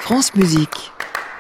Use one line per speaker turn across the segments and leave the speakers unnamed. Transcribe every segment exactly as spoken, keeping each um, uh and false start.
France Musique.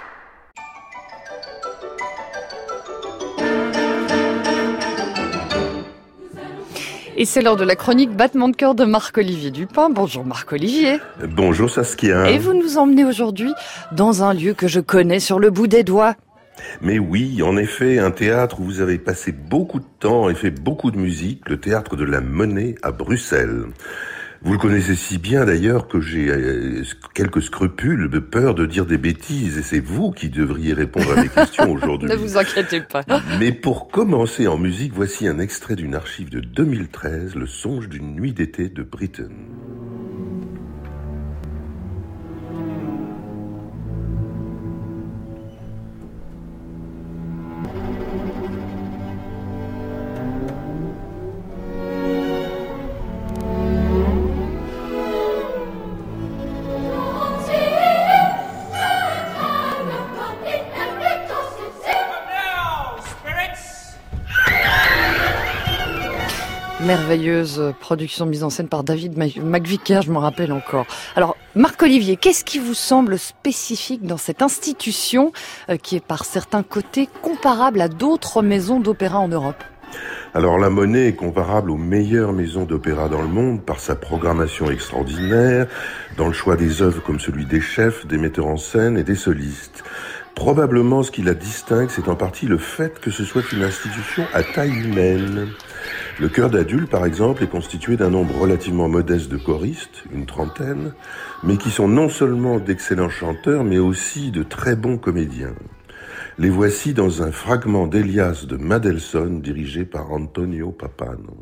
Et c'est l'heure de la chronique Battement de cœur de Marc-Olivier Dupin. Bonjour Marc-Olivier.
Bonjour Saskia.
Et vous nous emmenez aujourd'hui dans un lieu que je connais sur le bout des doigts.
Mais oui, en effet, un théâtre où vous avez passé beaucoup de temps et fait beaucoup de musique, le théâtre de la Monnaie à Bruxelles. Vous le connaissez si bien d'ailleurs que j'ai quelques scrupules, de peur de dire des bêtises, et c'est vous qui devriez répondre à mes questions aujourd'hui.
Ne vous inquiétez pas.
Mais pour commencer en musique, voici un extrait d'une archive de deux mille treize, Le songe d'une nuit d'été de Britten.
Merveilleuse production mise en scène par David McVicker, je m'en rappelle encore. Alors, Marc-Olivier, qu'est-ce qui vous semble spécifique dans cette institution euh, qui est par certains côtés comparable à d'autres maisons d'opéra en Europe ?
Alors la Monnaie est comparable aux meilleures maisons d'opéra dans le monde par sa programmation extraordinaire, dans le choix des œuvres comme celui des chefs, des metteurs en scène et des solistes. Probablement ce qui la distingue, c'est en partie le fait que ce soit une institution à taille humaine. Le chœur d'adultes, par exemple, est constitué d'un nombre relativement modeste de choristes, une trentaine, mais qui sont non seulement d'excellents chanteurs, mais aussi de très bons comédiens. Les voici dans un fragment d'Elias de Mendelssohn dirigé par Antonio Pappano.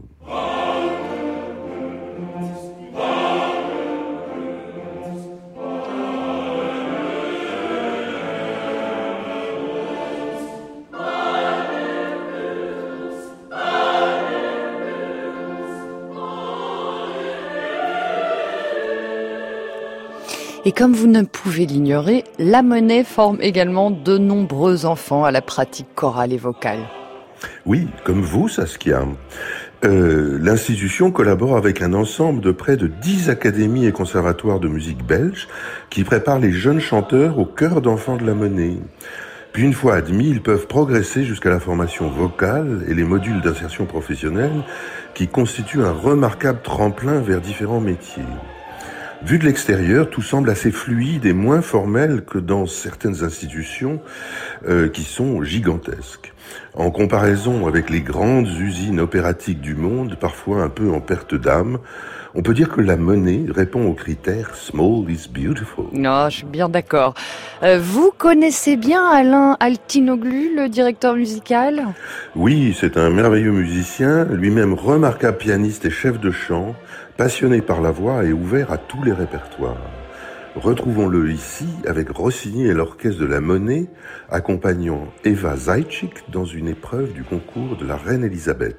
Et comme vous ne pouvez l'ignorer, la Monnaie forme également de nombreux enfants à la pratique chorale et vocale.
Oui, comme vous, Saskia. Euh, l'institution collabore avec un ensemble de près de dix académies et conservatoires de musique belges qui préparent les jeunes chanteurs au chœur d'enfants de la Monnaie. Puis une fois admis, ils peuvent progresser jusqu'à la formation vocale et les modules d'insertion professionnelle qui constituent un remarquable tremplin vers différents métiers. Vu de l'extérieur, tout semble assez fluide et moins formel que dans certaines institutions euh, qui sont gigantesques. En comparaison avec les grandes usines opératiques du monde, parfois un peu en perte d'âme, on peut dire que la Monnaie répond aux critères « small is beautiful ».
Non, je suis bien d'accord. Euh, vous connaissez bien Alain Altinoglu, le directeur musical ?
Oui, c'est un merveilleux musicien, lui-même remarquable pianiste et chef de chant, passionné par la voix et ouvert à tous les répertoires. Retrouvons-le ici avec Rossini et l'orchestre de la Monnaie, accompagnant Eva Zaitchik dans une épreuve du concours de la Reine Elisabeth.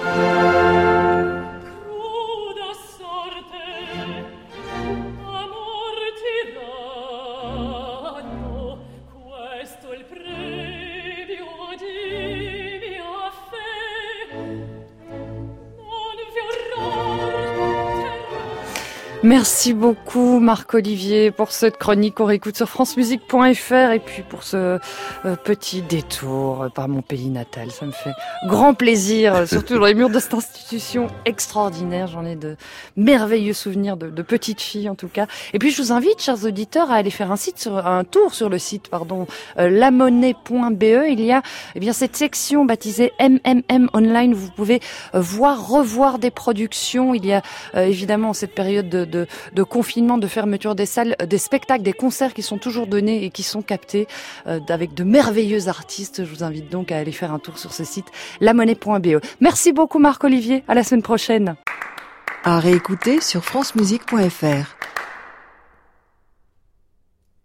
Merci beaucoup Marc-Olivier pour cette chronique qu'on réécoute sur francemusique point f r et puis pour ce euh, petit détour par mon pays natal. Ça me fait grand plaisir, surtout dans les murs de cette institution extraordinaire. J'en ai de merveilleux souvenirs de, de petites filles en tout cas. Et puis je vous invite, chers auditeurs, à aller faire un site sur un tour sur le site, pardon, euh, la monnaie point b e. Il y a eh bien cette section baptisée M M M Online où vous pouvez euh, voir, revoir des productions. Il y a euh, évidemment cette période de De, de confinement, de fermeture des salles, des spectacles, des concerts qui sont toujours donnés et qui sont captés euh, avec de merveilleux artistes. Je vous invite donc à aller faire un tour sur ce site, la monnaie point b e. Merci beaucoup Marc-Olivier, à la semaine prochaine.
À réécouter sur francemusique point f r.